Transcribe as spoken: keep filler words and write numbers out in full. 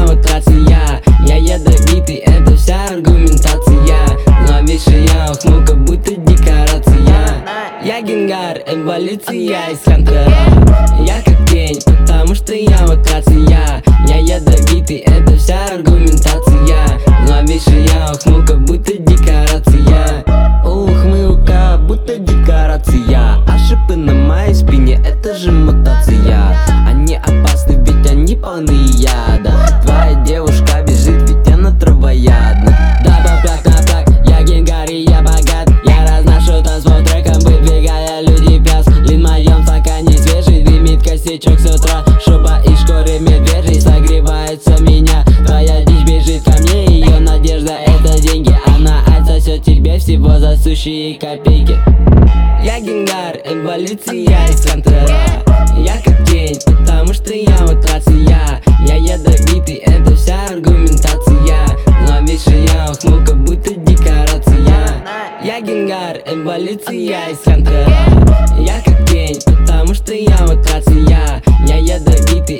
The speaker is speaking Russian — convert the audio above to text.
вот рация. Я ядовитый, это вся аргументация. Зловещая ухмылка, будто декорация. Я генгар, эволюция из хантера. Я как тень, потому что я вот рация. Я ядовитый, это вся аргументация. Зловещая ухмылка, будто декорация. Ухмылка, будто декорация. А шипы на моей спине, это же мутация. Они опасны, ведь они полны яда. Твоя девушка бежит, ведь она травоядна. Да, бабляк, напляк, я генгар и я богат. Я разношу танцпол треком, выдвигая люди пяс. Лин в моем стакане свежий, дымит косячок с утра. Шуба из шкуры медвежий, согревается меня. Твоя дичь бежит ко мне, ее надежда это деньги. Она отсосет тебе всего за сущие копейки. Я генгар, эволюция из хантера. Я как тень, потому что я вот рация. Я ядовитый, это вся аргументация. Зловещая ухмылка, будто декорация. Я генгар, эволюция из хантера. Я как тень, потому что я вот рация. Я ядовитый,